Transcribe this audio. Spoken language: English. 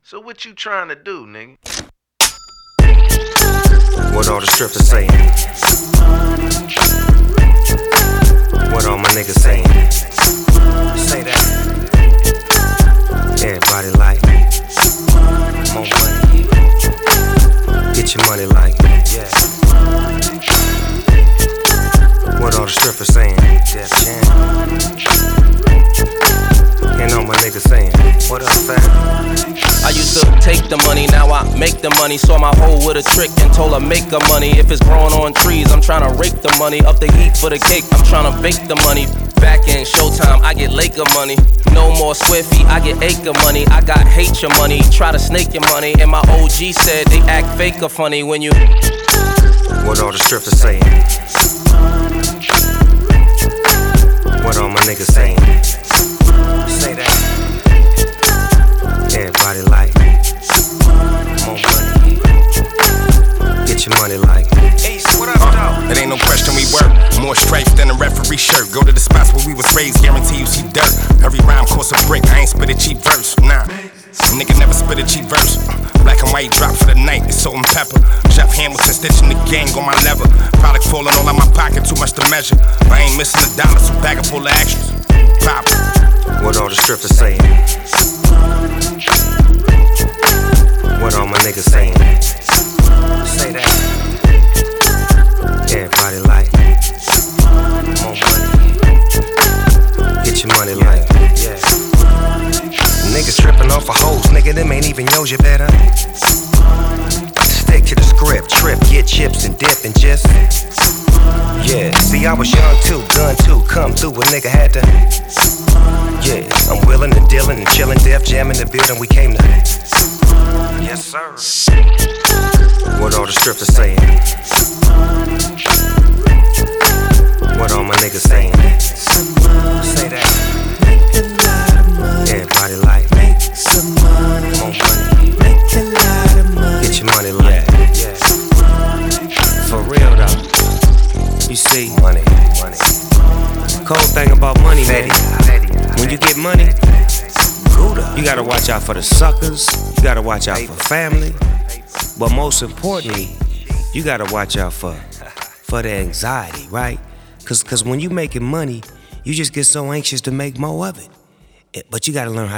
So what you trying to do, nigga? What all the strippers saying? What all my niggas saying? Say that. Everybody like more money. Get your money like, yeah. What all the strippers saying? Def Jam. And all my niggas saying, what up, fam? I used to take the money, now I make the money. Saw my hoe with a trick and told her make her money. If it's growing on trees, I'm tryna rake the money. Up the heat for the cake, I'm tryna bake the money. Back in Showtime, I get Laker money. No more square feet, I get acre money. I got hate your money, try to snake your money. And my OG said they act fake or funny when you. What all the strippers saying? What all my niggas saying? Say that. Everybody like more money. Get your money like. Ace, what up, dog? It ain't no question we work. More stripes than a referee shirt. Go to the spots where we was raised, guarantee you see dirt. Every rhyme costs a brick, I ain't spit a cheap verse, nah. Nigga never spit a cheap verse. Black and white drop for the night, it's salt and pepper. Jeff Hamilton stitching the gang on my lever. Product falling all out my pocket, too much to measure. I ain't missing a dollar, so bag it full of extras. Pop. What all the strippers saying? What all my niggas saying? Say that. Everybody like more money. Get your money like, yeah. Niggas tripping off of hoes, nigga, them ain't even yours, you better stick to the script, trip, get chips and dip and just, yeah. See, I was young too, gun too, come through, a nigga had to, yeah. I'm willing and dealing and chillin', Def Jam in the building, we came to, yes sir. What all the strippers saying? What all my niggas saying? Say that. Everybody like more money. Get your money like, yeah. For real though. You see, money. Cold thing about money, man. When you get money, you gotta watch out for the suckers. You gotta watch out for family. But most importantly, you gotta watch out for the anxiety, right? Cause when you making money, you just get so anxious to make more of it. But you gotta learn how